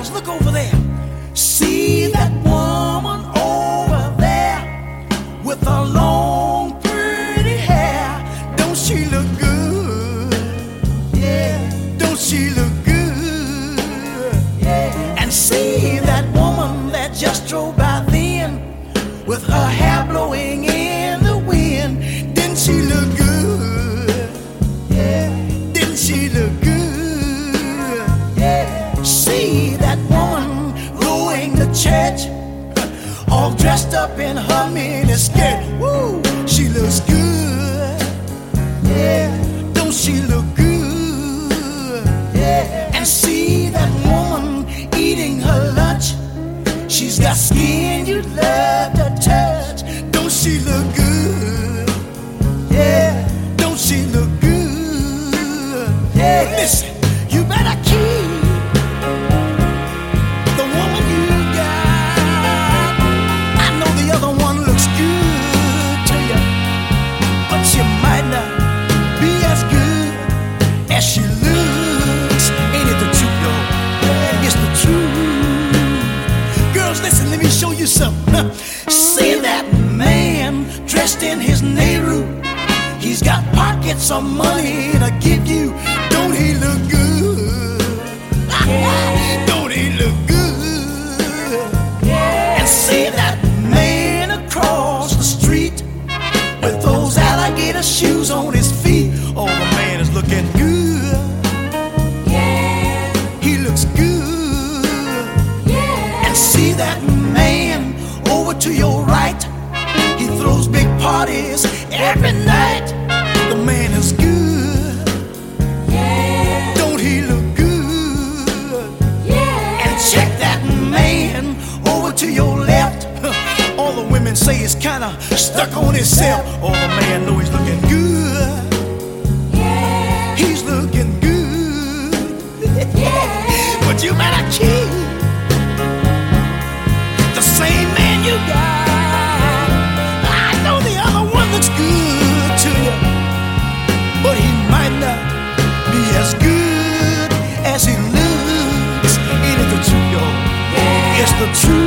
girls, look over there. See that woman over there with her long, pretty hair. Don't she look good? Yeah. Don't she look good? Yeah. And see that woman that just drove by then with her hair blowing in the wind. Didn't she look good? Yeah. Didn't she look good? Yeah. See that woman going to church, all dressed up in her miniskirt. Woo, she looks good. Yeah. Don't she look good? Yeah. And see that woman eating her lunch. She's got skin you'd love to touch. Don't she look good? Yeah. Don't she look good? Yeah. Listen, you better keep the woman you got. I know the other one looks good to you, but she might not be as good as she looks. Ain't it the truth, y'all? It's the truth. Girls, listen, let me show you something. See that man dressed in his Nehru? He's got pockets of money to give you. Don't he look good? Don't he look good? And see that man across the street with those alligator shoes on his feet. Oh, the man is looking good. He looks good. And see that man over to your right. He throws big parties every night. The man is good. Don't he look good? And check that man over to your left. All the women say he's kinda stuck on himself. Oh, the man know he's looking good. He's looking good. But you better keep the same man you got. I know the other one looks good to you, but he might not be as good as he looks. Ain't it the truth, y'all? It's the truth.